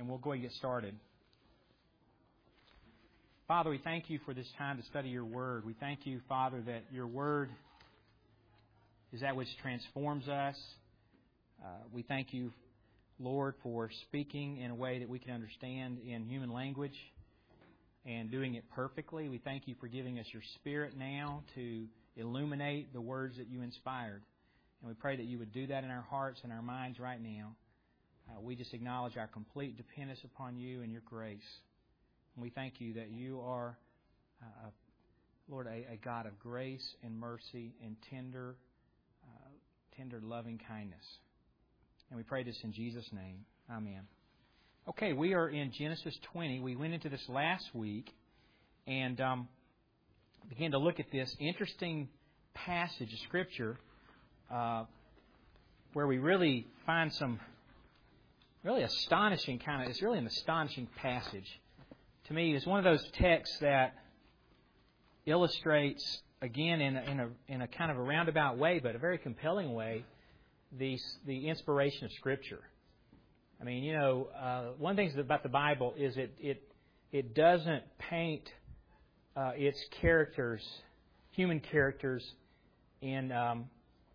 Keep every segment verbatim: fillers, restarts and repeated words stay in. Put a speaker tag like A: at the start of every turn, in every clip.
A: and we'll go ahead and get started. Father, we thank You for this time to study Your Word. We thank You, Father, that Your Word is that which transforms us. Uh, we thank You, Lord, for speaking in a way that we can understand in human language and doing it perfectly. We thank You for giving us Your Spirit now to illuminate the words that You inspired. And we pray that You would do that in our hearts and our minds right now. Uh, we just acknowledge our complete dependence upon You and Your grace. And we thank You that You are, uh, Lord, a, a God of grace and mercy and tender, uh, tender loving kindness. And we pray this in Jesus' name. Amen. Okay, we are in Genesis twenty. We went into this last week and um, began to look at this interesting passage of Scripture uh, where we really find some really astonishing kind of, it's really an astonishing passage. To me, it's one of those texts that illustrates, again, in a, in a, in a kind of a roundabout way, but a very compelling way, the, the inspiration of Scripture. I mean, you know, uh, one of the things about the Bible is it it, it doesn't paint uh, its characters, human characters, in um,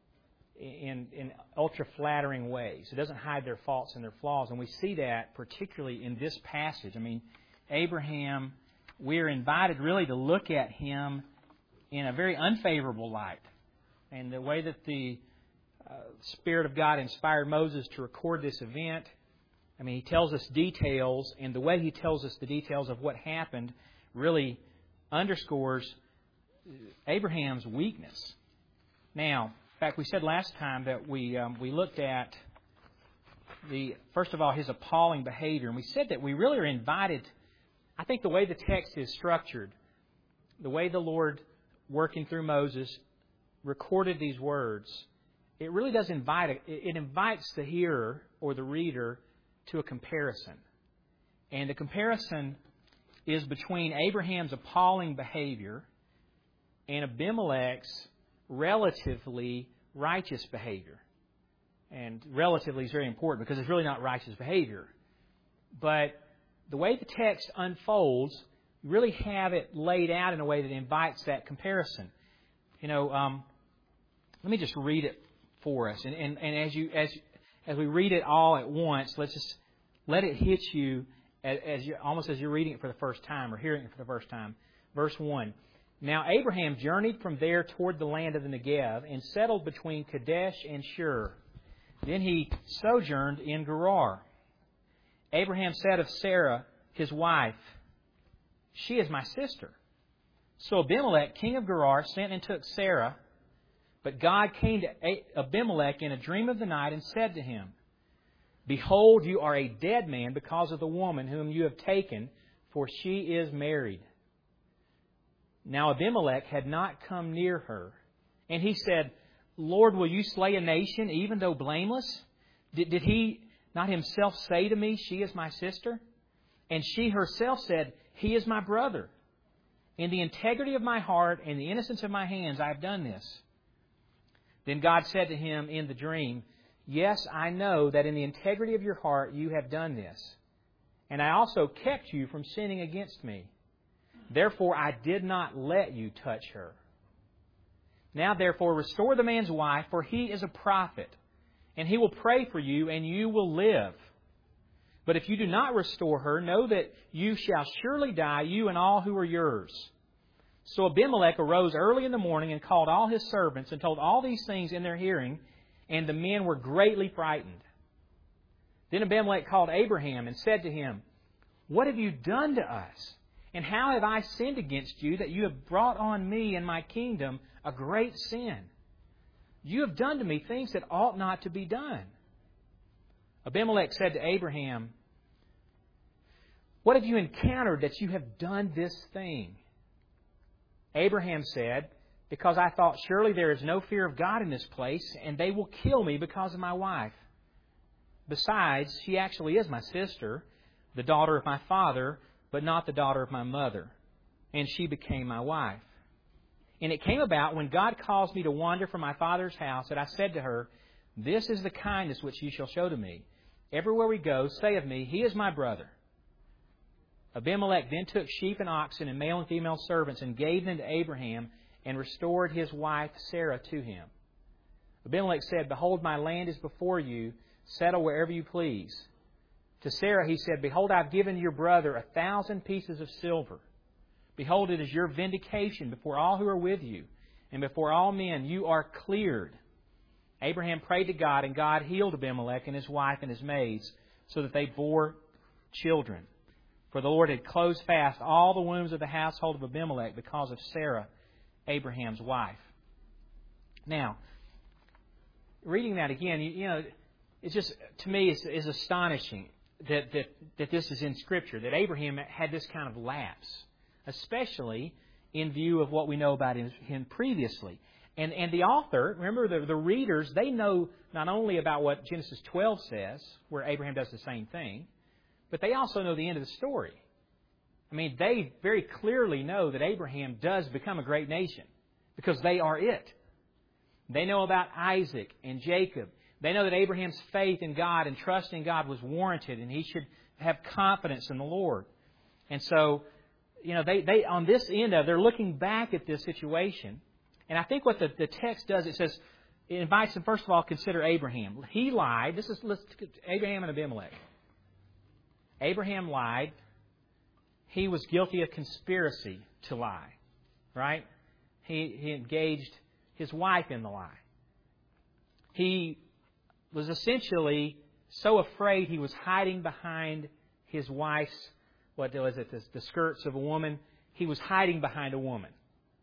A: in in ultra flattering ways. It doesn't hide their faults and their flaws, and we see that particularly in this passage. I mean, Abraham, we're invited really to look at him in a very unfavorable light, and the way that the uh, Spirit of God inspired Moses to record this event. I mean, he tells us details, and the way he tells us the details of what happened really underscores Abraham's weakness. Now, in fact, we said last time that we um, we looked at the first of all his appalling behavior, and we said that we really are invited. I think the way the text is structured, the way the Lord, working through Moses, recorded these words, it really does invite. It invites the hearer or the reader to a comparison. And the comparison is between Abraham's appalling behavior and Abimelech's relatively righteous behavior. And relatively is very important because it's really not righteous behavior. But the way the text unfolds, you really have it laid out in a way that invites that comparison. You know, um, let me just read it for us. And, and, and as you as as we read it all at once, let's just let it hit you as, as you almost as you're reading it for the first time or hearing it for the first time. Verse one. Now Abraham journeyed from there toward the land of the Negev and settled between Kadesh and Shur. Then he sojourned in Gerar. Abraham said of Sarah, his wife, "She is my sister." So Abimelech, king of Gerar, sent and took Sarah. But God came to Abimelech in a dream of the night and said to him, "Behold, you are a dead man because of the woman whom you have taken, for she is married." Now Abimelech had not come near her. And he said, "Lord, will you slay a nation even though blameless? Did, did he not himself say to me, 'She is my sister'? And she herself said, 'He is my brother.' In the integrity of my heart and the innocence of my hands I have done this." Then God said to him in the dream, "Yes, I know that in the integrity of your heart you have done this. And I also kept you from sinning against me. Therefore I did not let you touch her. Now therefore restore the man's wife, for he is a prophet, and he will pray for you, and you will live. But if you do not restore her, know that you shall surely die, you and all who are yours." So Abimelech arose early in the morning and called all his servants and told all these things in their hearing, and the men were greatly frightened. Then Abimelech called Abraham and said to him, "What have you done to us? And how have I sinned against you that you have brought on me and my kingdom a great sin? You have done to me things that ought not to be done." Abimelech said to Abraham, "What have you encountered that you have done this thing?" Abraham said, "Because I thought, surely there is no fear of God in this place, and they will kill me because of my wife. Besides, she actually is my sister, the daughter of my father, but not the daughter of my mother. And she became my wife. And it came about when God caused me to wander from my father's house that I said to her, 'This is the kindness which you shall show to me. everywhere we go, say of me, He is my brother. Abimelech then took sheep and oxen and male and female servants and gave them to Abraham and restored his wife Sarah to him. Abimelech said, Behold, my land is before you. Settle wherever you please. To Sarah he said, Behold, I have given your brother a thousand pieces of silver. Behold, it is your vindication before all who are with you, and before all men you are cleared. Abraham prayed to God, and God healed Abimelech and his wife and his maids, so that they bore children. For the Lord had closed fast all the wombs of the household of Abimelech because of Sarah, Abraham's wife. Now, reading that again, you, you know, it's just, to me, it's, it's astonishing that, that, that this is in Scripture, that Abraham had this kind of lapse, especially in view of what we know about him, him previously. And, and the author, remember, the, the readers, they know not only about what Genesis twelve says, where Abraham does the same thing, but they also know the end of the story. I mean, they very clearly know that Abraham does become a great nation because they are it. They know about Isaac and Jacob. They know that Abraham's faith in God and trust in God was warranted, and he should have confidence in the Lord. And so, you know, they, they on this end of, they're looking back at this situation. And I think what the, the text does, it says, it invites them, first of all, consider Abraham. He lied. This is let's, Abraham and Abimelech. Abraham lied. He was guilty of conspiracy to lie. Right? He, he engaged his wife in the lie. He was essentially so afraid he was hiding behind his wife's, what was it, the, the skirts of a woman. He was hiding behind a woman.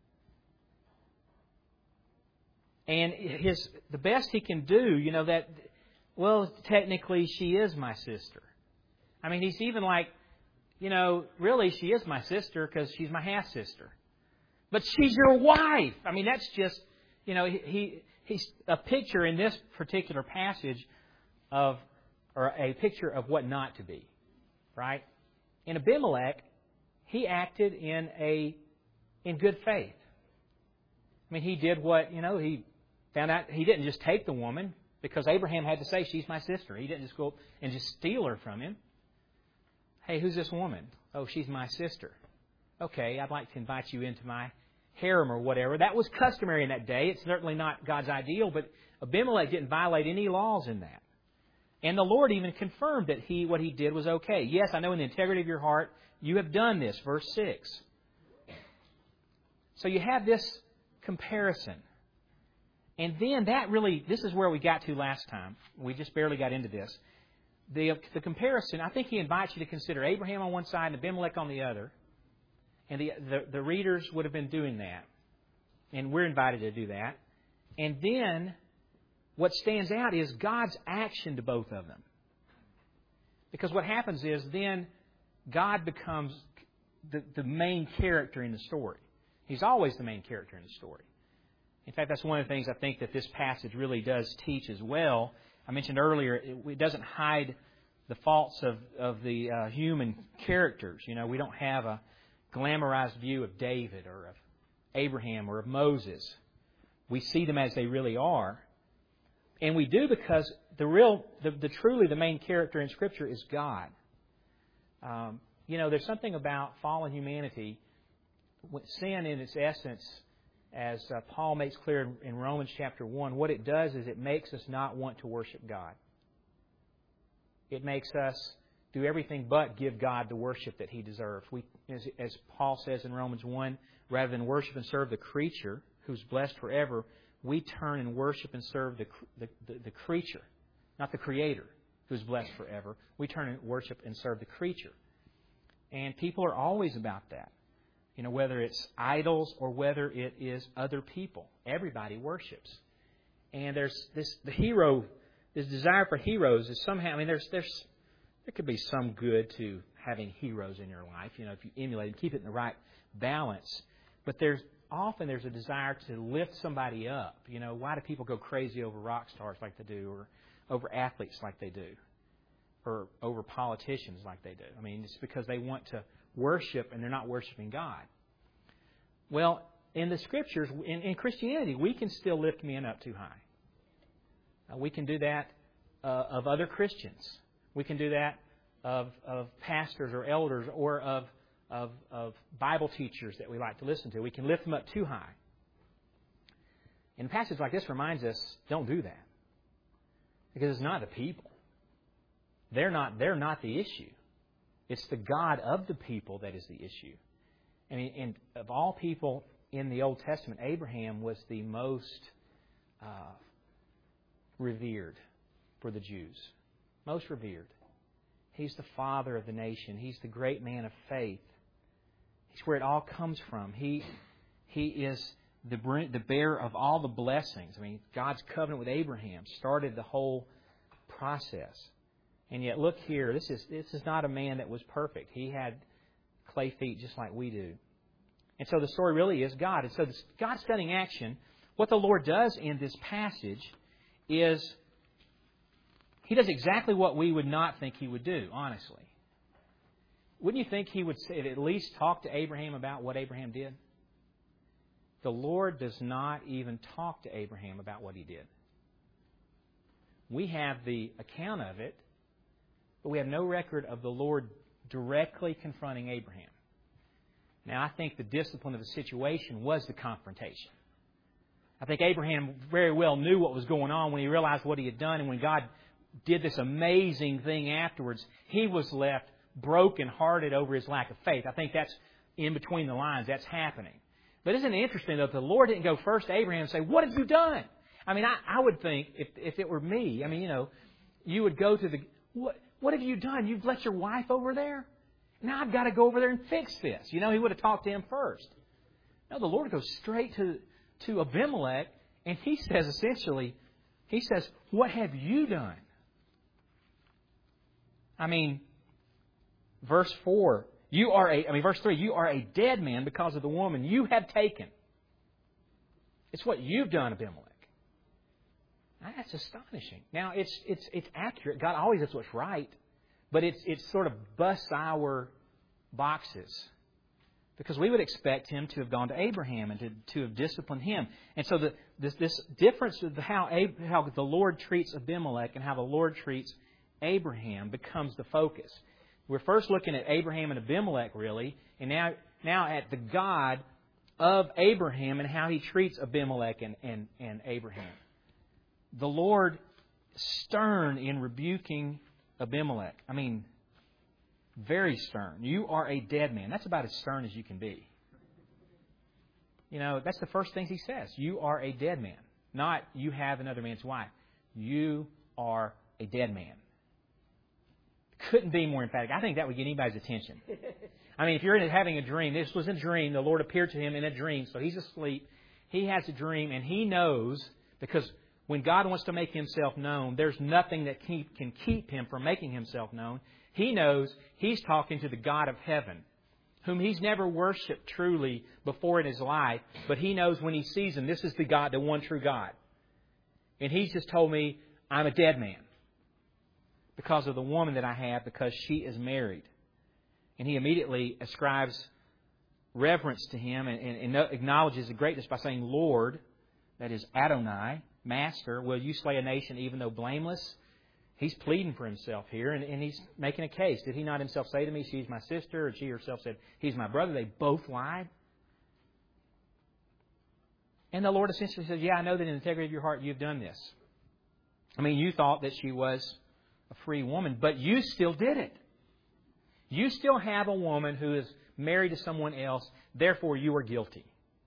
A: And his the best he can do, you know, that, well, technically she is my sister. I mean, he's even like, you know, really she is my sister because she's my half-sister. But she's your wife. I mean, that's just, you know, he, he he's a picture in this particular passage of, or a picture of what not to be, right? In Abimelech, he acted in a in good faith. I mean, he did what, you know, he found out he didn't just take the woman because Abraham had to say, she's my sister. He didn't just go and just steal her from him. Hey, who's this woman? Oh, she's my sister. Okay, I'd like to invite you into my harem or whatever. That was customary in that day. It's certainly not God's ideal, but Abimelech didn't violate any laws in that. And the Lord even confirmed that he what he did was okay. Yes, I know in the integrity of your heart you have done this, verse six. So you have this comparison. And then that really, this is where we got to last time. We just barely got into this. The, the comparison, I think he invites you to consider Abraham on one side and Abimelech on the other. And the, the, the readers would have been doing that. And we're invited to do that. And then what stands out is God's action to both of them. Because what happens is then God becomes the, the main character in the story. He's always the main character in the story. In fact, that's one of the things I think that this passage really does teach as well. I mentioned earlier, it, it doesn't hide the faults of, of the uh, human characters. You know, we don't have a glamorized view of David or of Abraham or of Moses. We see them as they really are. And we do because the real, the, the truly the main character in Scripture is God. Um, you know, there's something about fallen humanity. Sin in its essence, as uh, Paul makes clear in, in Romans chapter one, what it does is it makes us not want to worship God. It makes us do everything but give God the worship that He deserves. We, as, as Paul says in Romans one, rather than worship and serve the creature who's blessed forever, we turn and worship and serve the, the, the, the creature, not the Creator who's blessed forever. We turn and worship and serve the creature. And people are always about that. You know, whether it's idols or whether it is other people. Everybody worships. And there's this, the hero, this desire for heroes is somehow, I mean, there's, there's, there could be some good to having heroes in your life, you know, if you emulate and keep it in the right balance. But there's, often there's a desire to lift somebody up. You know, why do people go crazy over rock stars like they do, or over athletes like they do, or over politicians like they do? I mean, it's because they want to worship and they're not worshiping God. Well, in the Scriptures, in, in Christianity, we can still lift men up too high. Uh, we can do that uh, of other Christians. We can do that of, of pastors or elders or of, of, of Bible teachers that we like to listen to. We can lift them up too high. And a passage like this reminds us, don't do that. Because it's not the people. They're not, they're not the issue. It's the God of the people that is the issue. I mean, and of all people in the Old Testament, Abraham was the most uh, revered for the Jews. Most revered. He's the father of the nation. He's the great man of faith. He's where it all comes from. He, he is the, the bearer of all the blessings. I mean, God's covenant with Abraham started the whole process. And yet, look here, this is this is not a man that was perfect. He had clay feet just like we do. And so the story really is God. And so this God's stunning action, what the Lord does in this passage is He does exactly what we would not think He would do, honestly. Wouldn't you think He would say, at least talk to Abraham about what Abraham did? The Lord does not even talk to Abraham about what he did. We have the account of it, but we have no record of the Lord directly confronting Abraham. Now, I think the discipline of the situation was the confrontation. I think Abraham very well knew what was going on when he realized what he had done, and when God did this amazing thing afterwards, he was left brokenhearted over his lack of faith. I think that's in between the lines. That's happening. But isn't it interesting, though, that the Lord didn't go first to Abraham and say, "What have you done?" I mean, I, I would think, if if it were me, I mean, you know, you would go to the, what, what have you done? You've let your wife over there? Now I've got to go over there and fix this. You know, he would have talked to him first. No, the Lord goes straight to, to Abimelech, and he says essentially, he says, "What have you done?" I mean, verse four, you are a, I mean, verse three, you are a dead man because of the woman you have taken. It's what you've done, Abimelech. Now, that's astonishing. Now, it's it's it's accurate. God always does what's right, but it's it's sort of busts our boxes. Because we would expect him to have gone to Abraham and to, to have disciplined him. And so the, this, this difference of how, how the Lord treats Abimelech and how the Lord treats Abraham becomes the focus. We're first looking at Abraham and Abimelech, really, and now, now at the God of Abraham and how He treats Abimelech and, and, and Abraham. The Lord stern in rebuking Abimelech. I mean, very stern. You are a dead man. That's about as stern as you can be. You know, that's the first thing He says. You are a dead man. Not, you have another man's wife. You are a dead man. Couldn't be more emphatic. I think that would get anybody's attention. I mean, if you're having a dream, this was a dream. The Lord appeared to him in a dream, so he's asleep. He has a dream, and he knows, because when God wants to make Himself known, there's nothing that keep, can keep Him from making Himself known. He knows He's talking to the God of heaven, whom He's never worshipped truly before in His life, but He knows when He sees Him, this is the God, the one true God. And He's just told me, I'm a dead man because of the woman that I have, because she is married. And He immediately ascribes reverence to Him and, and, and acknowledges the greatness by saying, Lord, that is Adonai, Master, will you slay a nation even though blameless? He's pleading for himself here, and, and he's making a case. Did he not himself say to me, she's my sister, and she herself said, he's my brother? They both lied. And the Lord essentially says, yeah, I know that in the integrity of your heart you've done this. I mean, you thought that she was a free woman, but you still did it. You still have a woman who is married to someone else, therefore you are guilty.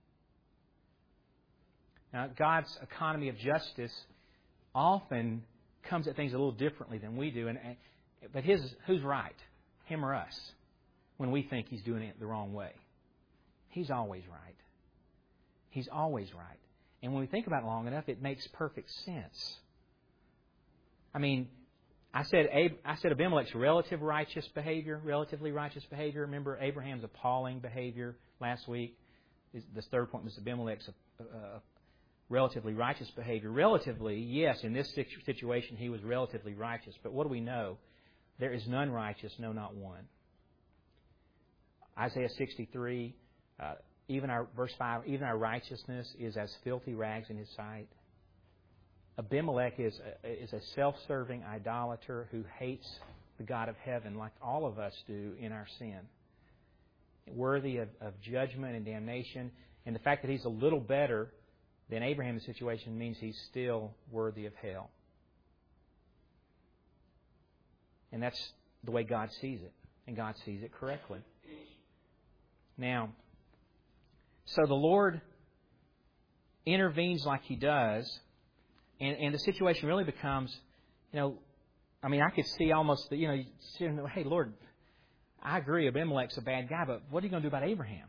A: Now, God's economy of justice often comes at things a little differently than we do. And but his who's right, him or us, when we think He's doing it the wrong way? He's always right. He's always right. And when we think about it long enough, it makes perfect sense. I mean, I said I said Abimelech's relative righteous behavior, relatively righteous behavior. Remember Abraham's appalling behavior last week. This third point was Abimelech's uh, relatively righteous behavior. Relatively, yes, in this situation he was relatively righteous. But what do we know? There is none righteous, no, not one. Isaiah sixty-three, uh, even our verse five, even our righteousness is as filthy rags in His sight. Abimelech is a, is a self-serving idolater who hates the God of heaven, like all of us do in our sin. Worthy of, of judgment and damnation. And the fact that he's a little better than Abraham's situation means he's still worthy of hell. And that's the way God sees it. And God sees it correctly. Now, so the Lord intervenes like He does, and, and the situation really becomes, you know, I mean, I could see almost, the, you know, hey, Lord, I agree, Abimelech's a bad guy, but what are you going to do about Abraham?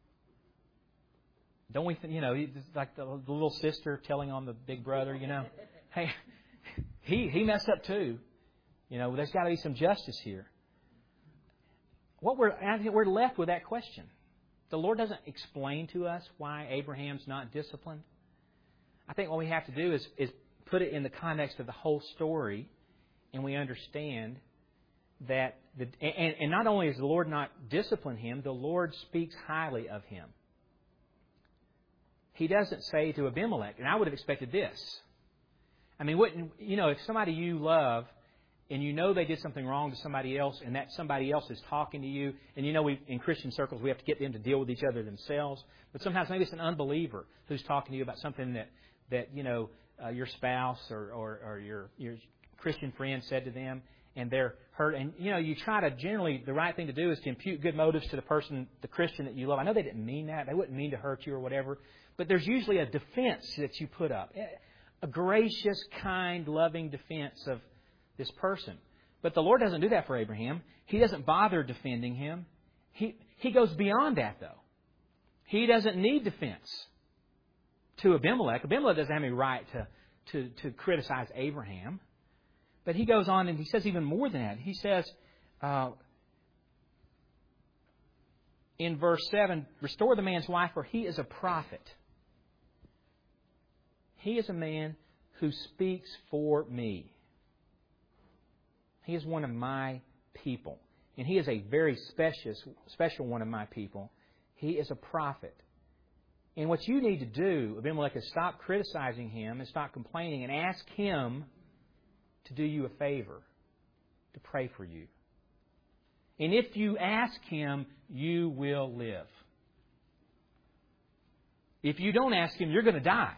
A: Don't we, you know, like the, the little sister telling on the big brother, you know, hey, he he messed up too. You know, there's got to be some justice here. What we're we're left with that question. The Lord doesn't explain to us why Abraham's not disciplined. I think what we have to do is is put it in the context of the whole story, and we understand that the and, and not only does the Lord not discipline him, the Lord speaks highly of him. He doesn't say to Abimelech, and I would have expected this. I mean, wouldn't you know if somebody you love and you know they did something wrong to somebody else, and that somebody else is talking to you, and you know we in Christian circles we have to get them to deal with each other themselves. But sometimes maybe it's an unbeliever who's talking to you about something that that you know uh, your spouse or, or, or your your Christian friend said to them, and they're hurt. And you know you try to generally the right thing to do is to impute good motives to the person, the Christian that you love. I know they didn't mean that; they wouldn't mean to hurt you or whatever. But there's usually a defense that you put up, a gracious, kind, loving defense of this person. But the Lord doesn't do that for Abraham. He doesn't bother defending him. He he goes beyond that, though. He doesn't need defense to Abimelech. Abimelech doesn't have any right to, to, to criticize Abraham. But he goes on and he says even more than that. He says uh, in verse seven, restore the man's wife, for he is a prophet. He is a man who speaks for me. He is one of my people. And he is a very special, special one of my people. He is a prophet. And what you need to do, Abimelech, is stop criticizing him and stop complaining and ask him to do you a favor, to pray for you. And if you ask him, you will live. If you don't ask him, you're going to die.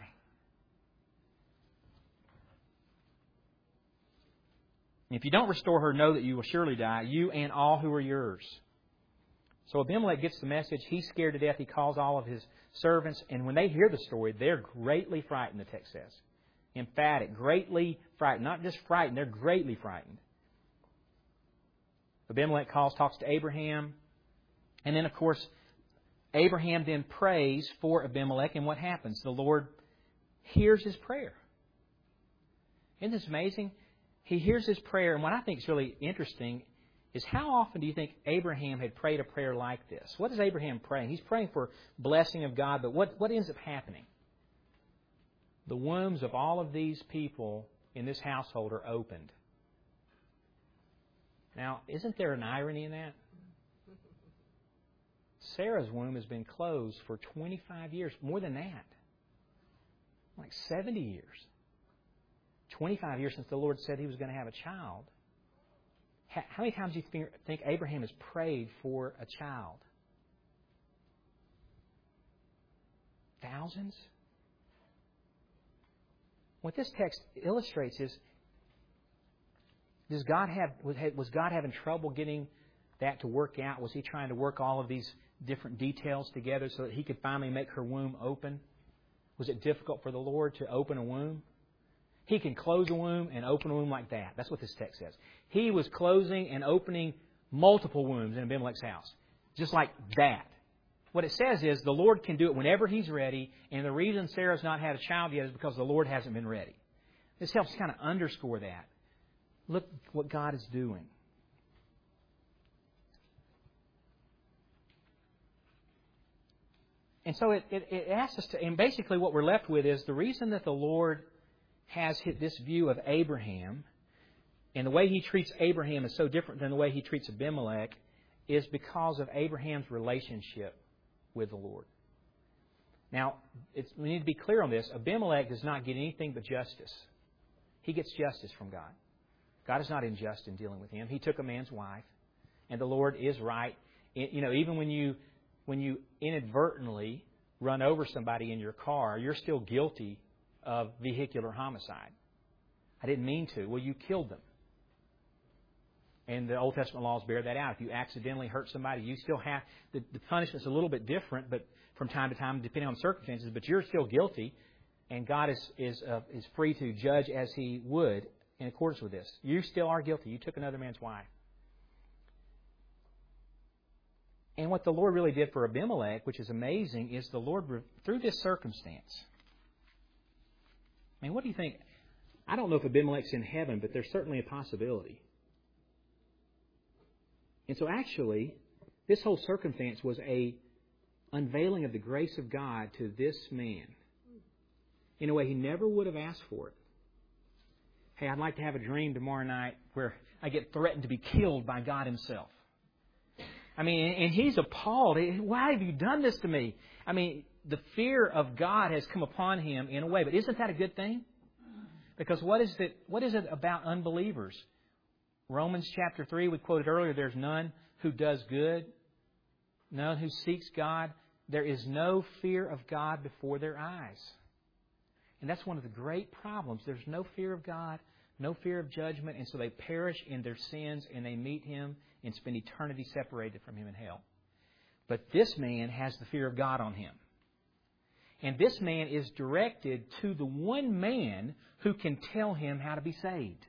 A: If you don't restore her, know that you will surely die, you and all who are yours. So Abimelech gets the message. He's scared to death. He calls all of his servants. And when they hear the story, they're greatly frightened, the text says. Emphatic, greatly frightened. Not just frightened, they're greatly frightened. Abimelech calls, talks to Abraham. And then, of course, Abraham then prays for Abimelech. And what happens? The Lord hears his prayer. Isn't this amazing? He hears his prayer, and what I think is really interesting is how often do you think Abraham had prayed a prayer like this? What is Abraham praying? He's praying for blessing of God, but what, what ends up happening? The wombs of all of these people in this household are opened. Now, isn't there an irony in that? Sarah's womb has been closed for twenty-five years, more than that, like seventy years. twenty-five years since the Lord said He was going to have a child. How many times do you think Abraham has prayed for a child? Thousands? What this text illustrates is, does God have was God having trouble getting that to work out? Was He trying to work all of these different details together so that He could finally make her womb open? Was it difficult for the Lord to open a womb? He can close a womb and open a womb like that. That's what this text says. He was closing and opening multiple wombs in Abimelech's house. Just like that. What it says is the Lord can do it whenever He's ready, and the reason Sarah's not had a child yet is because the Lord hasn't been ready. This helps kind of underscore that. Look what God is doing. And so it, it, it asks us to, and basically what we're left with is the reason that the Lord has this view of Abraham, and the way He treats Abraham is so different than the way He treats Abimelech, is because of Abraham's relationship with the Lord. Now, it's, we need to be clear on this. Abimelech does not get anything but justice. He gets justice from God. God is not unjust in dealing with him. He took a man's wife, and the Lord is right. You know, even when you when you inadvertently run over somebody in your car, you're still guilty of vehicular homicide. I didn't mean to. Well, you killed them. And the Old Testament laws bear that out. If you accidentally hurt somebody, you still have... The, the punishment's a little bit different, but from time to time, depending on circumstances, but you're still guilty, and God is is uh, is free to judge as He would in accordance with this. You still are guilty. You took another man's wife. And what the Lord really did for Abimelech, which is amazing, is the Lord, through this circumstance... I mean, what do you think? I don't know if Abimelech's in heaven, but there's certainly a possibility. And so actually, this whole circumstance was a unveiling of the grace of God to this man in a way he never would have asked for it. Hey, I'd like to have a dream tomorrow night where I get threatened to be killed by God Himself. I mean, and he's appalled. Why have you done this to me? I mean, the fear of God has come upon him in a way. But isn't that a good thing? Because what is it, what is it about unbelievers? Romans chapter three, we quoted earlier, there's none who does good, none who seeks God. There is no fear of God before their eyes. And that's one of the great problems. There's no fear of God, no fear of judgment, and so they perish in their sins and they meet Him and spend eternity separated from Him in hell. But this man has the fear of God on him. And this man is directed to the one man who can tell him how to be saved.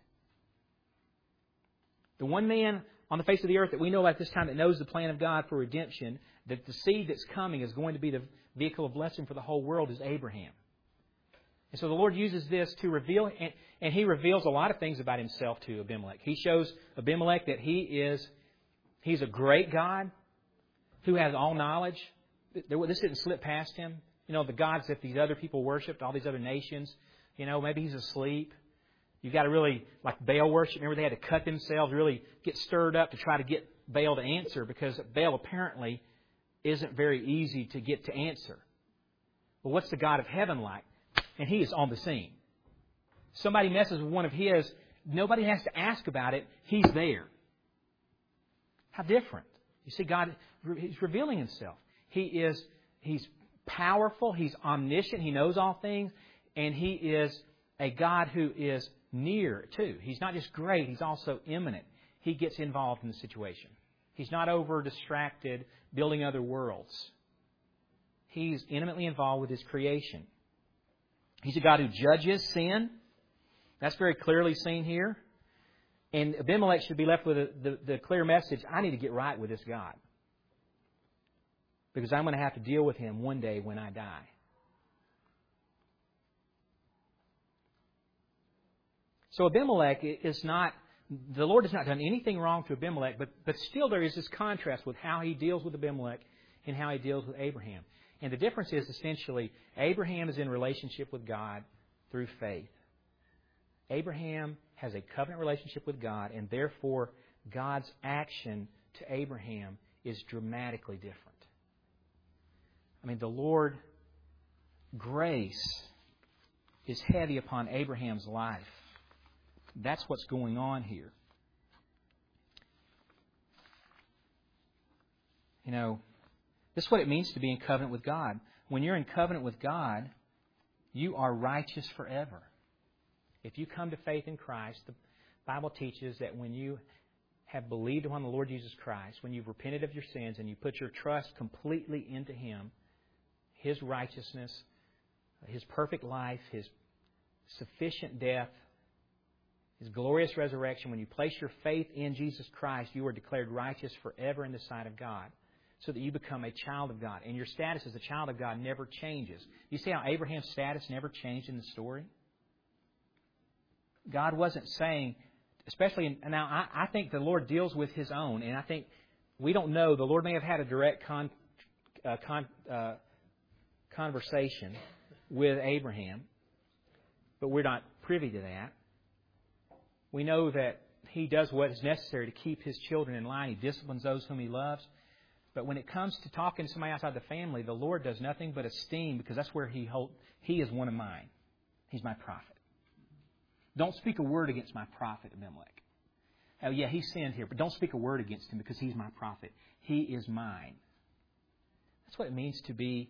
A: The one man on the face of the earth that we know at this time that knows the plan of God for redemption, that the seed that's coming is going to be the vehicle of blessing for the whole world, is Abraham. And so the Lord uses this to reveal, and, and He reveals a lot of things about Himself to Abimelech. He shows Abimelech that he is, he's a great God who has all knowledge. This didn't slip past him. You know, the gods that these other people worshipped, all these other nations, you know, maybe he's asleep. You've got to really, like Baal worship, remember they had to cut themselves, really get stirred up to try to get Baal to answer, because Baal apparently isn't very easy to get to answer. Well, what's the God of heaven like? And He is on the scene. Somebody messes with one of His, nobody has to ask about it. He's there. How different. You see, God, He's revealing Himself. He is, He's powerful. He's omniscient. He knows all things. And He is a God who is near, too. He's not just great. He's also immanent. He gets involved in the situation. He's not over distracted building other worlds. He's intimately involved with His creation. He's a God who judges sin. That's very clearly seen here. And Abimelech should be left with a, the, the clear message, I need to get right with this God. Because I'm going to have to deal with Him one day when I die. So Abimelech is not, the Lord has not done anything wrong to Abimelech, but, but still there is this contrast with how He deals with Abimelech and how He deals with Abraham. And the difference is essentially, Abraham is in relationship with God through faith. Abraham has a covenant relationship with God, and therefore God's action to Abraham is dramatically different. I mean, the Lord, grace is heavy upon Abraham's life. That's what's going on here. You know, this is what it means to be in covenant with God. When you're in covenant with God, you are righteous forever. If you come to faith in Christ, the Bible teaches that when you have believed upon the Lord Jesus Christ, when you've repented of your sins and you put your trust completely into Him, His righteousness, His perfect life, His sufficient death, His glorious resurrection, when you place your faith in Jesus Christ, you are declared righteous forever in the sight of God, so that you become a child of God. And your status as a child of God never changes. You see how Abraham's status never changed in the story? God wasn't saying, especially, in, now I, I think the Lord deals with His own, and I think, we don't know, the Lord may have had a direct con, uh, con, uh, conversation with Abraham, but we're not privy to that. We know that He does what is necessary to keep His children in line. He disciplines those whom He loves. But when it comes to talking to somebody outside the family, the Lord does nothing but esteem, because that's where He hold, He is one of mine. He's my prophet. Don't speak a word against my prophet, Abimelech. Oh, yeah, he sinned here, but don't speak a word against him because he's my prophet. He is mine. That's what it means to be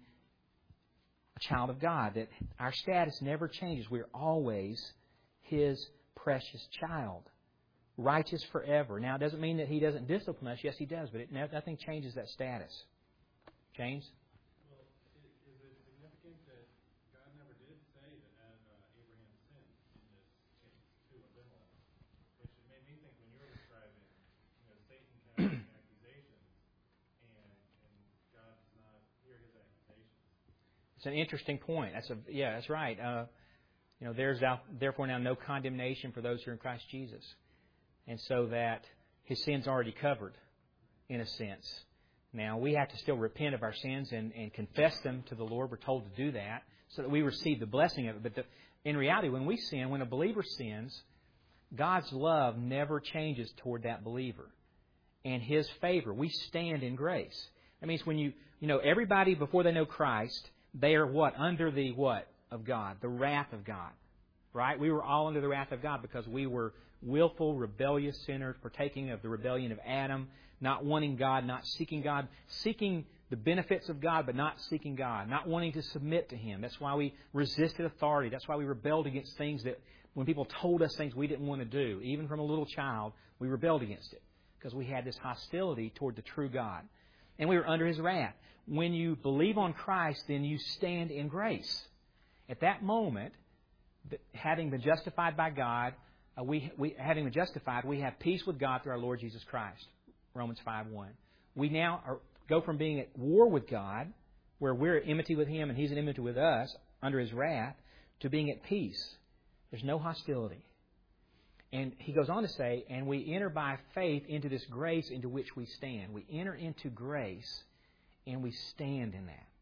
A: a child of God, that our status never changes. We're always His precious child, righteous forever. Now, it doesn't mean that He doesn't discipline us. Yes, He does, but it, nothing changes that status. James?
B: Well, is it significant that God never did say that uh, Abraham sinned in this case to Abimelech? Which made me think when you were describing, you know, Satan can make accusations, and, and God does not hear his accusations.
A: It's an interesting point. That's a yeah, that's right. Uh, you know, there's out, therefore now no condemnation for those who are in Christ Jesus, and so that his sins already covered, in a sense. Now we have to still repent of our sins and, and confess them to the Lord. We're told to do that so that we receive the blessing of it. But the, in reality, when we sin, when a believer sins, God's love never changes toward that believer, and His favor. We stand in grace. That means when you you know everybody before they know Christ, they are what? Under the what? Of God. The wrath of God. Right? We were all under the wrath of God because we were willful, rebellious sinners, partaking of the rebellion of Adam, not wanting God, not seeking God, seeking the benefits of God, but not seeking God, not wanting to submit to Him. That's why we resisted authority. That's why we rebelled against things that when people told us things we didn't want to do, even from a little child, we rebelled against it because we had this hostility toward the true God. And we were under His wrath. When you believe on Christ, then you stand in grace. At that moment, having been justified by God, uh, we, we having been justified, we have peace with God through our Lord Jesus Christ. Romans five one. We now are, go from being at war with God, where we're at enmity with Him and He's in enmity with us, under His wrath, to being at peace. There's no hostility. And he goes on to say, and we enter by faith into this grace into which we stand. We enter into grace and we stand in that.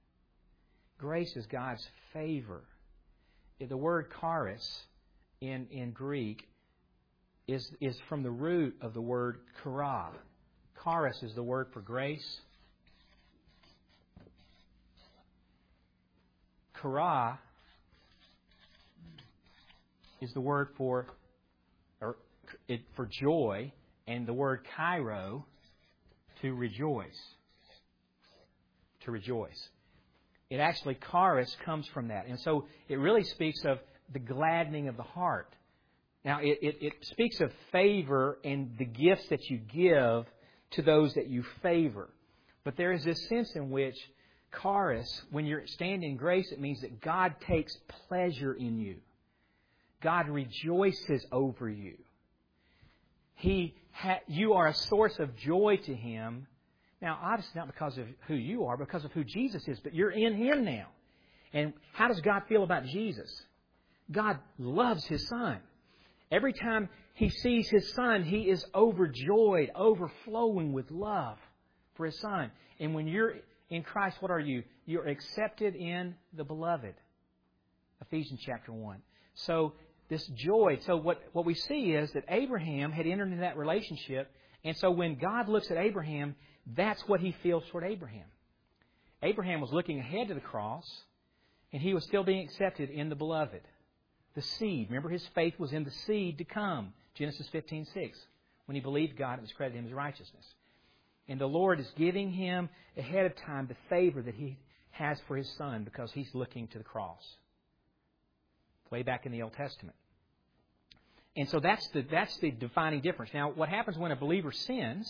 A: Grace is God's favor. The word charis in, in Greek is, is from the root of the word chara. Charis is the word for grace. Chara is the word for or it, for joy, and the word chairo, to rejoice. To rejoice. It actually, charis, comes from that. And so it really speaks of the gladdening of the heart. Now, it, it, it speaks of favor and the gifts that you give to those that you favor. But there is this sense in which charis, when you're standing in grace, it means that God takes pleasure in you. God rejoices over you. He, ha, you are a source of joy to Him. Now, obviously not because of who you are, because of who Jesus is, but you're in Him now. And how does God feel about Jesus? God loves His Son. Every time He sees His Son, He is overjoyed, overflowing with love for His Son. And when you're in Christ, what are you? You're accepted in the Beloved. Ephesians chapter one. So, this joy. So what, what we see is that Abraham had entered into that relationship. And so when God looks at Abraham, that's what He feels toward Abraham. Abraham was looking ahead to the cross, and he was still being accepted in the Beloved. The seed. Remember, his faith was in the seed to come. Genesis fifteen six. When he believed God, it was credited him as righteousness. And the Lord is giving him ahead of time the favor that He has for His Son because He's looking to the cross. Way back in the Old Testament. And so that's the that's the defining difference. Now, what happens when a believer sins,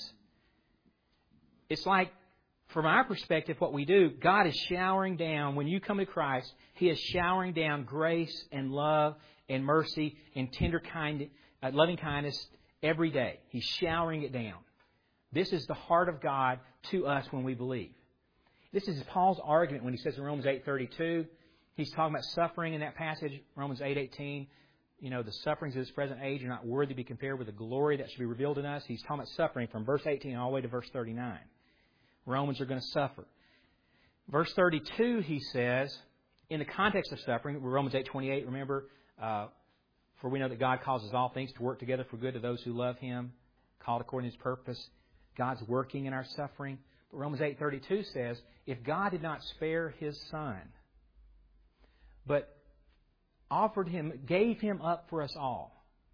A: it's like, from our perspective, what we do, God is showering down, when you come to Christ, He is showering down grace and love and mercy and tender kind, uh, loving kindness every day. He's showering it down. This is the heart of God to us when we believe. This is Paul's argument when he says in Romans eight thirty-two, he's talking about suffering in that passage, Romans eight eighteen. You know, the sufferings of this present age are not worthy to be compared with the glory that should be revealed in us. He's talking about suffering from verse eighteen all the way to verse thirty-nine. Romans are going to suffer. Verse thirty-two, he says, in the context of suffering, Romans eight twenty-eight, remember, uh, for we know that God causes all things to work together for good to those who love Him, called according to His purpose. God's working in our suffering. But Romans eight thirty-two says, if God did not spare His Son, but offered Him, gave Him up for us all,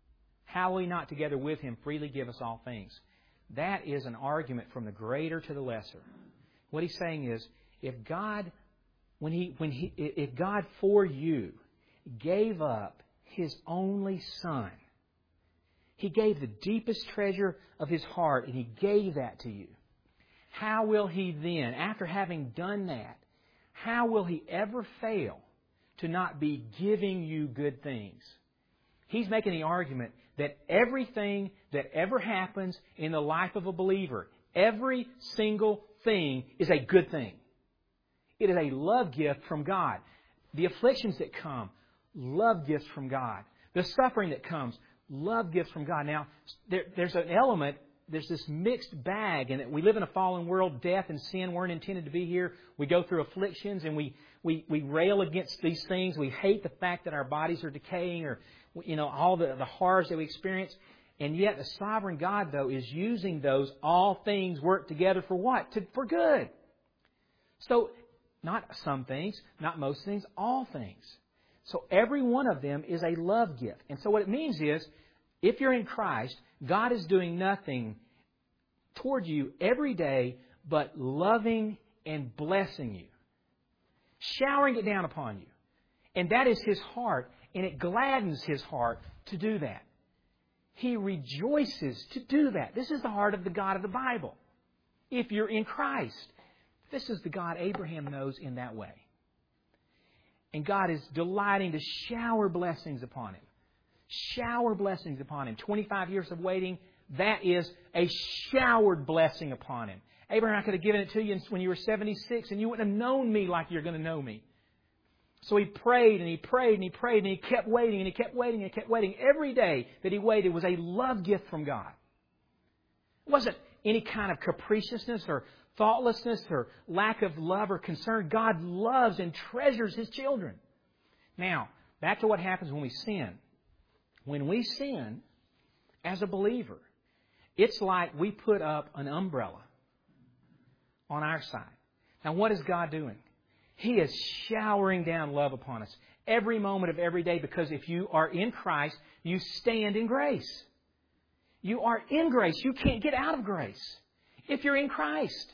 A: how will He not together with Him freely give us all things? That is an argument from the greater to the lesser. What he's saying is, if God, when he, when he, if God for you gave up His only Son, He gave the deepest treasure of His heart, and He gave that to you, how will He then, after having done that, how will He ever fail to not be giving you good things? He's making the argument that everything that ever happens in the life of a believer, every single thing is a good thing. It is a love gift from God. The afflictions that come, love gifts from God. The suffering that comes, love gifts from God. Now, there, there's an element, there's this mixed bag in that we live in a fallen world. Death and sin weren't intended to be here. We go through afflictions and we, we, we rail against these things. We hate the fact that our bodies are decaying, or you know, all the, the horrors that we experience. And yet the sovereign God, though, is using those. All things work together for what? To, for good. So, not some things, not most things, all things. So every one of them is a love gift. And so what it means is, if you're in Christ, God is doing nothing toward you every day but loving and blessing you. Showering it down upon you. And that is His heart. And it gladdens His heart to do that. He rejoices to do that. This is the heart of the God of the Bible. If you're in Christ, this is the God Abraham knows in that way. And God is delighting to shower blessings upon him. Shower blessings upon him. twenty-five years of waiting, that is a showered blessing upon him. Abraham, I could have given it to you when you were seventy-six and you wouldn't have known me like you're going to know me. So he prayed and he prayed and he prayed and he kept waiting and he kept waiting and he kept waiting. Every day that he waited was a love gift from God. It wasn't any kind of capriciousness or thoughtlessness or lack of love or concern. God loves and treasures His children. Now, back to what happens when we sin. When we sin, as a believer, it's like we put up an umbrella on our side. Now, what is God doing? He is showering down love upon us every moment of every day, because if you are in Christ, you stand in grace. You are in grace. You can't get out of grace if you're in Christ.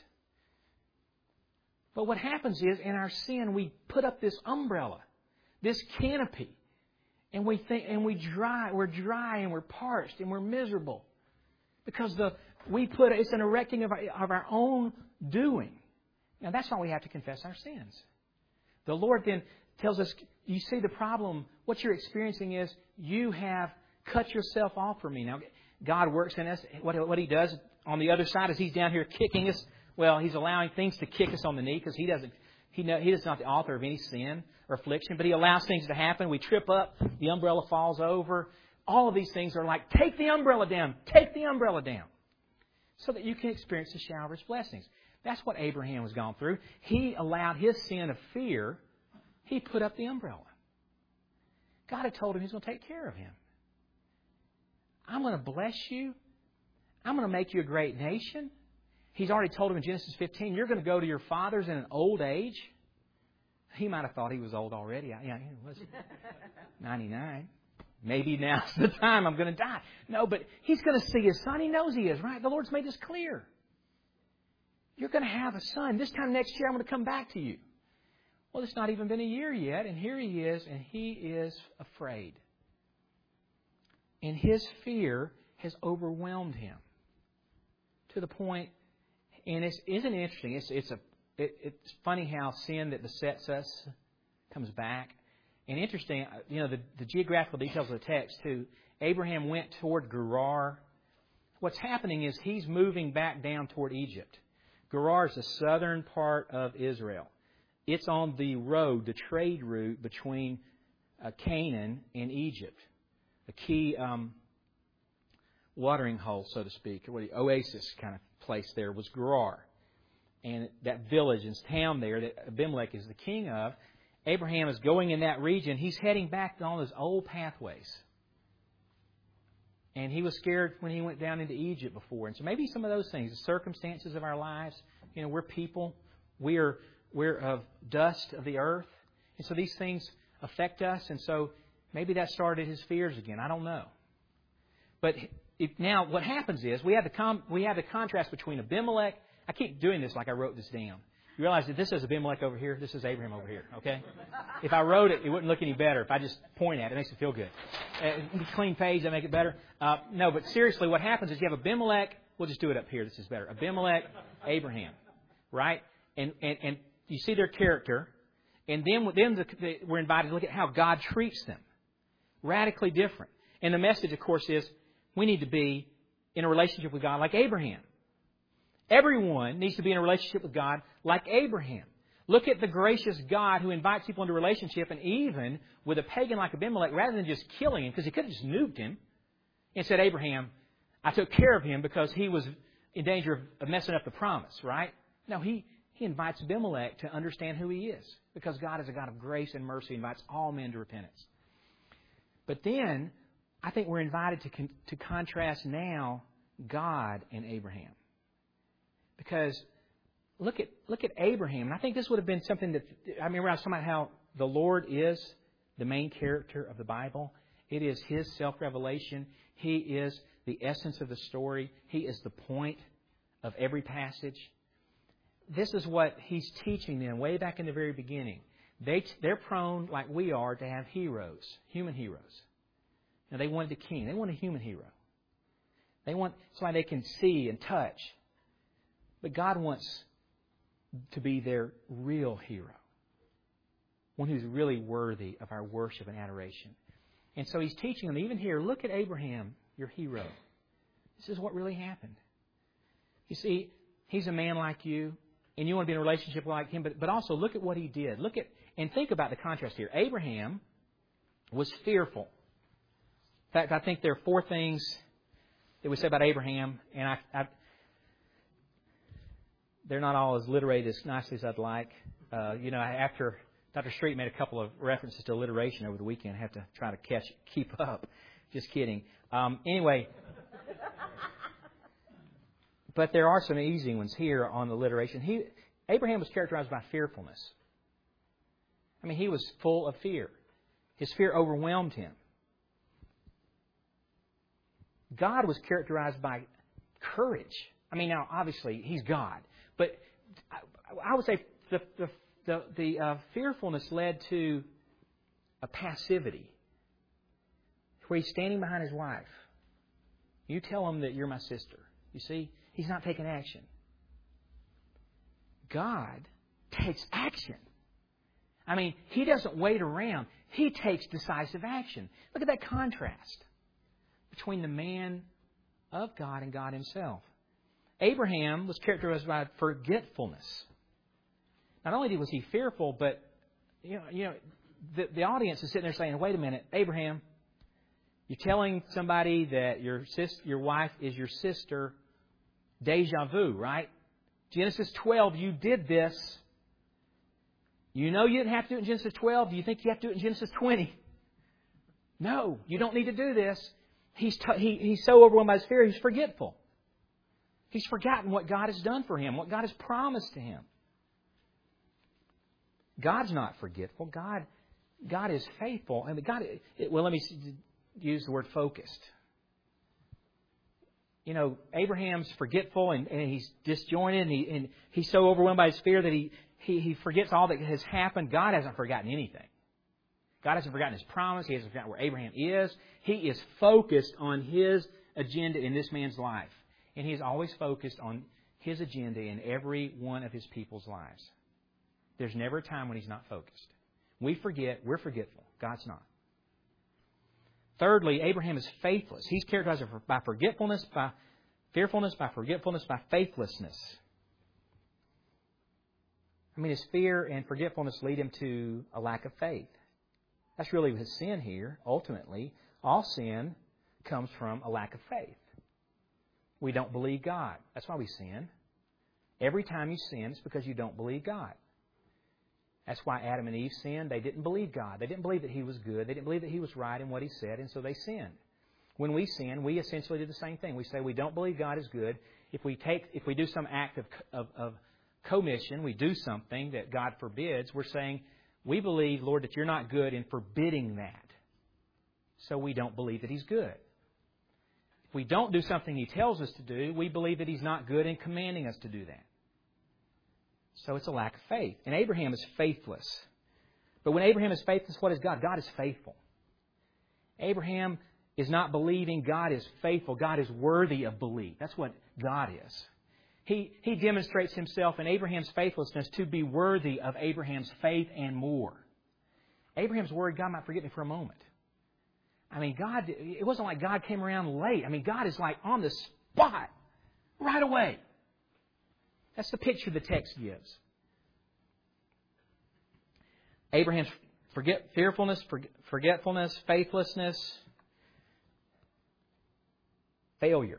A: But what happens is, in our sin, we put up this umbrella, this canopy, and we think, and we dry, we're dry and we're parched and we're miserable because the we put it's an erecting of our, of our own doing. Now that's why we have to confess our sins. The Lord then tells us, you see the problem, what you're experiencing is you have cut yourself off from me. Now, God works in us. What, what He does on the other side is He's down here kicking us. Well, He's allowing things to kick us on the knee because He doesn't, He know, He is not the author of any sin or affliction, but He allows things to happen. We trip up, the umbrella falls over. All of these things are like, take the umbrella down, take the umbrella down, so that you can experience the shower of His blessings. That's what Abraham was going through. He allowed his sin of fear. He put up the umbrella. God had told him He's going to take care of him. I'm going to bless you. I'm going to make you a great nation. He's already told him in Genesis fifteen, you're going to go to your fathers in an old age. He might have thought he was old already. Yeah, he was ninety-nine. Maybe now's the time I'm going to die. No, but he's going to see his son. He knows he is, right? The Lord's made this clear. You're going to have a son. This time next year, I'm going to come back to you. Well, it's not even been a year yet, and here he is, and he is afraid. And his fear has overwhelmed him to the point, and it's, isn't it interesting? It's, it's, a, it, it's funny how sin that besets us comes back. And interesting, you know, the, the geographical details of the text, too. Abraham went toward Gerar. What's happening is he's moving back down toward Egypt. Gerar is the southern part of Israel. It's on the road, the trade route between uh, Canaan and Egypt. A key um, watering hole, so to speak, or the oasis kind of place there was Gerar. And that village and town there that Abimelech is the king of, Abraham is going in that region. He's heading back on those old pathways. And he was scared when he went down into Egypt before. And so maybe some of those things, the circumstances of our lives, you know, we're people. We're, we're of dust of the earth. And so these things affect us. And so maybe that started his fears again. I don't know. But if, now what happens is we have the com, we have the contrast between Abimelech. I keep doing this like I wrote this down. You realize that this is Abimelech over here, this is Abraham over here, okay? If I wrote it, it wouldn't look any better. If I just point at it, it makes it feel good. Uh, clean page, that make it better. Uh, no, but seriously, what happens is you have Abimelech. We'll just do it up here. This is better. Abimelech, Abraham, right? And and, and you see their character. And then, then the, the, we're invited to look at how God treats them. Radically different. And the message, of course, is we need to be in a relationship with God like Abraham. Everyone needs to be in a relationship with God like Abraham. Look at the gracious God who invites people into relationship, and even with a pagan like Abimelech, rather than just killing him, because he could have just nuked him, and said, Abraham, I took care of him because he was in danger of messing up the promise, right? No, he, he invites Abimelech to understand who he is, because God is a God of grace and mercy, invites all men to repentance. But then, I think we're invited to con- to contrast now God and Abraham. Because look at look at Abraham. And I think this would have been something that, I mean, I was talking about how the Lord is the main character of the Bible. It is His self-revelation. He is the essence of the story. He is the point of every passage. This is what He's teaching them way back in the very beginning. They, they're prone, like we are, to have heroes, human heroes. Now, they wanted a king. They want a human hero. They want somebody they can see and touch. But God wants to be their real hero. One who's really worthy of our worship and adoration. And so He's teaching them, even here, look at Abraham, your hero. This is what really happened. You see, he's a man like you, and you want to be in a relationship like him, but, but also look at what he did. Look at and think about the contrast here. Abraham was fearful. In fact, I think there are four things that we say about Abraham, and I, I they're not all as alliterated as nicely as I'd like. Uh, you know, after Doctor Street made a couple of references to alliteration over the weekend, I have to try to catch, keep up. Just kidding. Um, anyway, but there are some easy ones here on alliteration. He, Abraham was characterized by fearfulness. I mean, he was full of fear. His fear overwhelmed him. God was characterized by courage. I mean, now, obviously, He's God. But I would say the the the, the uh, fearfulness led to a passivity, where he's standing behind his wife. You tell him that you're my sister. You see, he's not taking action. God takes action. I mean, He doesn't wait around. He takes decisive action. Look at that contrast between the man of God and God Himself. Abraham was characterized by forgetfulness. Not only was he fearful, but you know, you know, the, the audience is sitting there saying, "Wait a minute, Abraham, you're telling somebody that your sis, your wife is your sister. Deja vu, right? Genesis twelve, you did this. You know you didn't have to do it in Genesis twelve. Do you think you have to do it in Genesis twenty? No, you don't need to do this." He's t- he, he's so overwhelmed by his fear, he's forgetful. He's forgotten what God has done for him, what God has promised to him. God's not forgetful. God, God is faithful. And God, it, well, let me use the word focused. You know, Abraham's forgetful and, and he's disjointed and, he, and he's so overwhelmed by his fear that he, he, he forgets all that has happened. God hasn't forgotten anything. God hasn't forgotten His promise. He hasn't forgotten where Abraham is. He is focused on His agenda in this man's life. And He is always focused on His agenda in every one of His people's lives. There's never a time when He's not focused. We forget. We're forgetful. God's not. Thirdly, Abraham is faithless. He's characterized by forgetfulness, by fearfulness, by forgetfulness, by faithlessness. I mean, his fear and forgetfulness lead him to a lack of faith. That's really his sin here, ultimately. All sin comes from a lack of faith. We don't believe God. That's why we sin. Every time you sin, it's because you don't believe God. That's why Adam and Eve sinned. They didn't believe God. They didn't believe that He was good. They didn't believe that He was right in what He said, and so they sinned. When we sin, we essentially do the same thing. We say we don't believe God is good. If we take, if we do some act of, of, of commission, we do something that God forbids, we're saying, we believe, Lord, that You're not good in forbidding that. So we don't believe that He's good. If we don't do something He tells us to do, we believe that He's not good in commanding us to do that. So it's a lack of faith. And Abraham is faithless. But when Abraham is faithless, what is God? God is faithful. Abraham is not believing. God is faithful. God is worthy of belief. That's what God is. He, he demonstrates Himself in Abraham's faithlessness to be worthy of Abraham's faith and more. Abraham's worried God might forget me for a moment. I mean, God, it wasn't like God came around late. I mean, God is like on the spot, right away. That's the picture the text gives. Abraham's forget, fearfulness, forgetfulness, faithlessness, failure.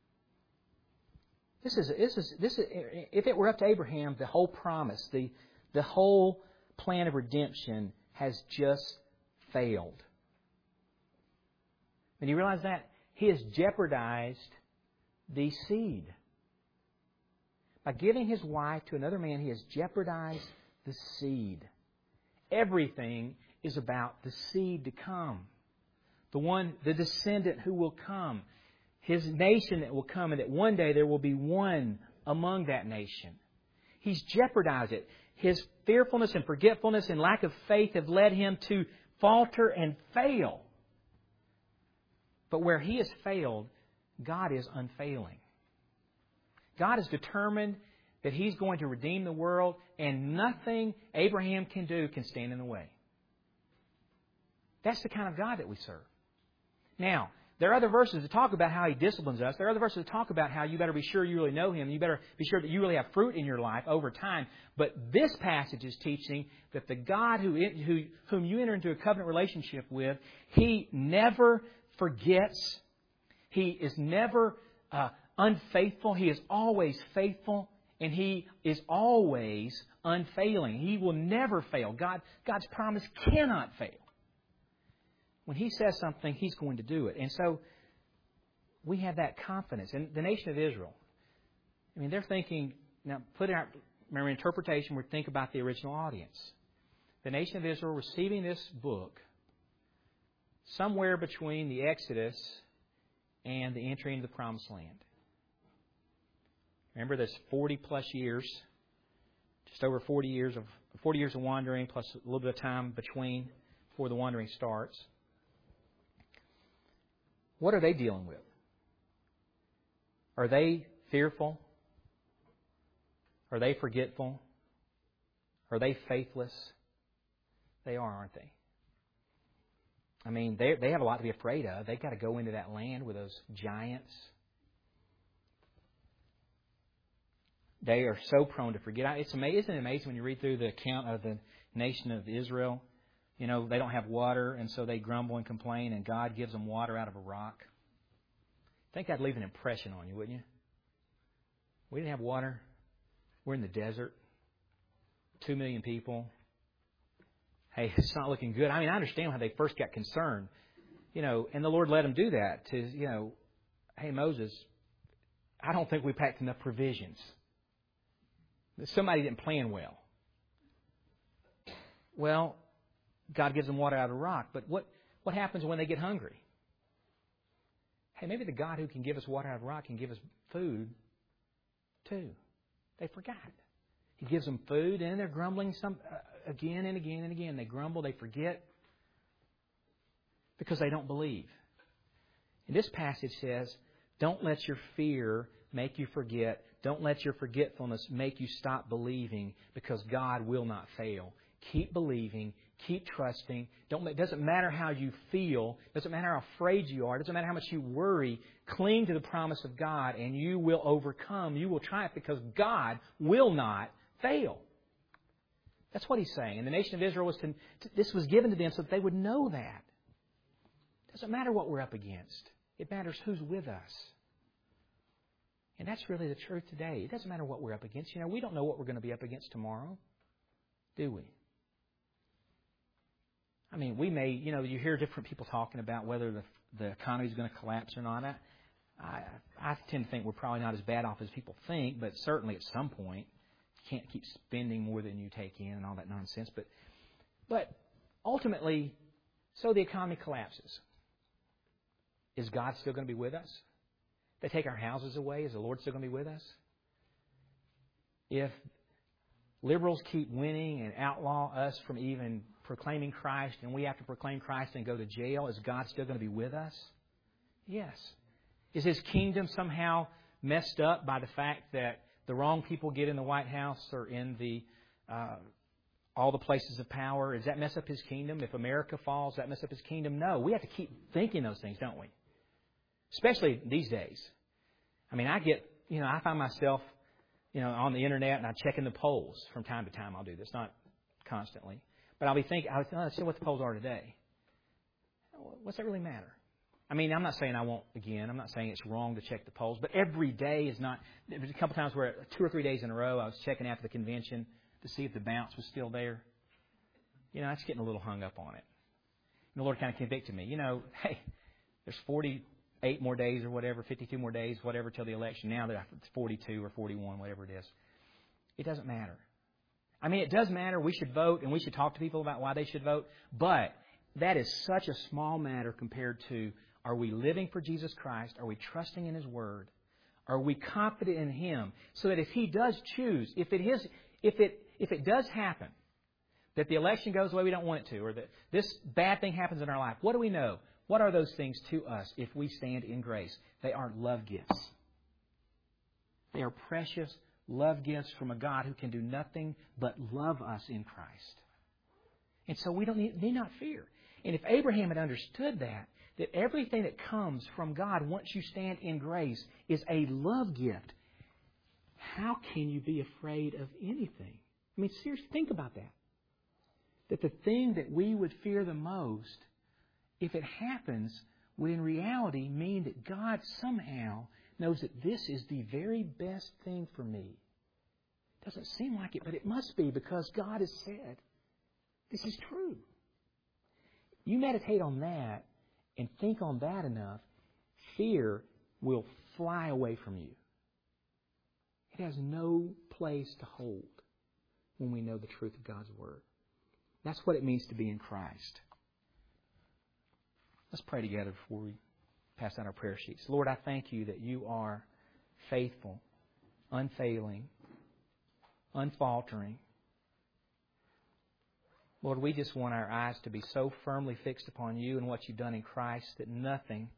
A: This is, this is, this is, if it were up to Abraham, the whole promise, the, the whole plan of redemption has just failed. When you realize that, he has jeopardized the seed. By giving his wife to another man, he has jeopardized the seed. Everything is about the seed to come. The one, the descendant who will come. His nation that will come, and that one day there will be one among that nation. He's jeopardized it. His fearfulness and forgetfulness and lack of faith have led him to falter and fail. But where he has failed, God is unfailing. God is determined that He's going to redeem the world, and nothing Abraham can do can stand in the way. That's the kind of God that we serve. Now, there are other verses that talk about how He disciplines us. There are other verses that talk about how you better be sure you really know Him. You better be sure that you really have fruit in your life over time. But this passage is teaching that the God who, who, whom you enter into a covenant relationship with, He never forgets. He is never uh, unfaithful. He is always faithful. And He is always unfailing. He will never fail. God, God's promise cannot fail. When He says something, He's going to do it. And so we have that confidence. And the nation of Israel, I mean, they're thinking, now put in our, our interpretation, we think about the original audience. The nation of Israel receiving this book somewhere between the Exodus and the entry into the Promised Land. Remember, there's forty plus years, just over forty years of forty years of wandering, plus a little bit of time between before the wandering starts. What are they dealing with? Are they fearful? Are they forgetful? Are they faithless? They are, aren't they? I mean, they they have a lot to be afraid of. They've got to go into that land with those giants. They are so prone to forget. It's amazing, isn't it amazing when you read through the account of the nation of Israel? You know, they don't have water, and so they grumble and complain, and God gives them water out of a rock. I think that'd leave an impression on you, wouldn't you? We didn't have water. We're in the desert. Two million people. Hey, it's not looking good. I mean, I understand how they first got concerned. You know, and the Lord let them do that to, you know, hey, Moses, I don't think we packed enough provisions. Somebody didn't plan well. Well, God gives them water out of a rock. But what, what happens when they get hungry? Hey, maybe the God who can give us water out of a rock can give us food too. They forgot. He gives them food, and they're grumbling some uh, again and again and again. They grumble, they forget, because they don't believe. And this passage says, don't let your fear make you forget. Don't let your forgetfulness make you stop believing, because God will not fail. Keep believing. Keep trusting. Don't, it doesn't matter how you feel. It doesn't matter how afraid you are. It doesn't matter how much you worry. Cling to the promise of God, and you will overcome. You will triumph, because God will not fail. That's what He's saying. And the nation of Israel was to, this was given to them so that they would know that. It doesn't matter what we're up against. It matters who's with us. And that's really the truth today. It doesn't matter what we're up against. You know, we don't know what we're going to be up against tomorrow, do we? I mean, we may, you know, you hear different people talking about whether the the economy is going to collapse or not. I, I, I tend to think we're probably not as bad off as people think, but certainly at some point, you can't keep spending more than you take in and all that nonsense. But, but ultimately, so the economy collapses. Is God still going to be with us? they take our houses away, is the Lord still going to be with us? If liberals keep winning and outlaw us from even proclaiming Christ, and we have to proclaim Christ and go to jail, is God still going to be with us? Yes. Is His kingdom somehow messed up by the fact that the wrong people get in the White House or in the uh, all the places of power? Does that mess up His kingdom? If America falls, does that mess up His kingdom? No. We have to keep thinking those things, don't we? Especially these days. I mean, I get, you know, I find myself, you know, on the internet and I check in the polls from time to time. I'll do this, not constantly. But I'll be thinking, I'll oh, see what the polls are today. What's that really matter? I mean, I'm not saying I won't again. I'm not saying it's wrong to check the polls. But every day is not. There's a couple times where two or three days in a row I was checking after the convention to see if the bounce was still there. You know, I was getting a little hung up on it. And the Lord kind of convicted me. You know, hey, there's forty-eight more days or whatever, fifty-two more days, whatever, till the election. Now that it's forty-two or forty-one, whatever it is. It doesn't matter. I mean, it does matter. We should vote, and we should talk to people about why they should vote. But that is such a small matter compared to, are we living for Jesus Christ? Are we trusting in His Word? Are we confident in Him? So that if He does choose, if it is, if it if it does happen, that the election goes the way we don't want it to, or that this bad thing happens in our life, what do we know? What are those things to us if we stand in grace? They are love gifts. They are precious love gifts from a God who can do nothing but love us in Christ. And so we don't need, need not fear. And if Abraham had understood that, that everything that comes from God once you stand in grace is a love gift, how can you be afraid of anything? I mean, seriously, think about that. That the thing that we would fear the most, if it happens, would in reality mean that God somehow knows that this is the very best thing for me. Doesn't seem like it, but it must be, because God has said this is true. You meditate on that and think on that enough, fear will fly away from you. It has no place to hold when we know the truth of God's Word. That's what it means to be in Christ. Let's pray together before we pass out our prayer sheets. Lord, I thank You that You are faithful, unfailing, unfaltering. Lord, we just want our eyes to be so firmly fixed upon You and what You've done in Christ that nothing,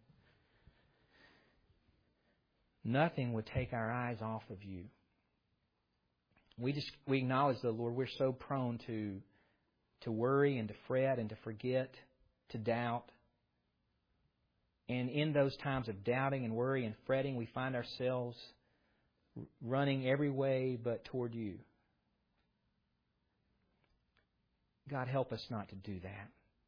A: nothing would take our eyes off of You. We just we acknowledge, though, Lord, we're so prone to to worry and to fret and to forget, to doubt. And in those times of doubting and worry and fretting, we find ourselves running every way but toward You. God, help us not to do that.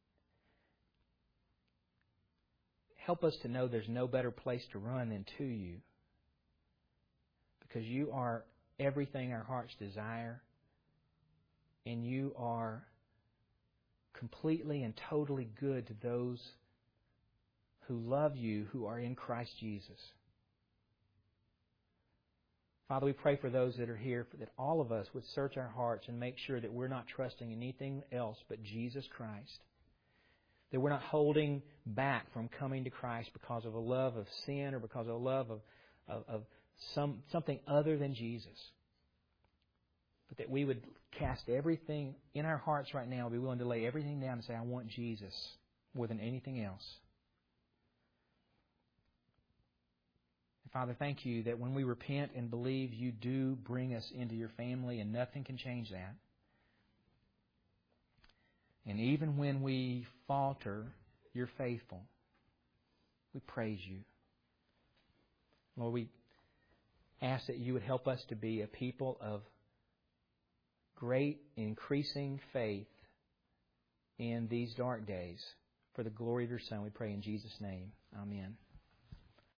A: Help us to know there's no better place to run than to You, because You are everything our hearts desire, and You are completely and totally good to those who love You, who are in Christ Jesus. Father, we pray for those that are here, that all of us would search our hearts and make sure that we're not trusting anything else but Jesus Christ. That we're not holding back from coming to Christ because of a love of sin or because of a love of, of, of some something other than Jesus. But that we would cast everything in our hearts right now, be willing to lay everything down and say, I want Jesus more than anything else. Father, thank You that when we repent and believe, You do bring us into Your family, and nothing can change that. And even when we falter, You're faithful. We praise You. Lord, we ask that You would help us to be a people of great, increasing faith in these dark days. For the glory of Your Son, we pray in Jesus' name. Amen.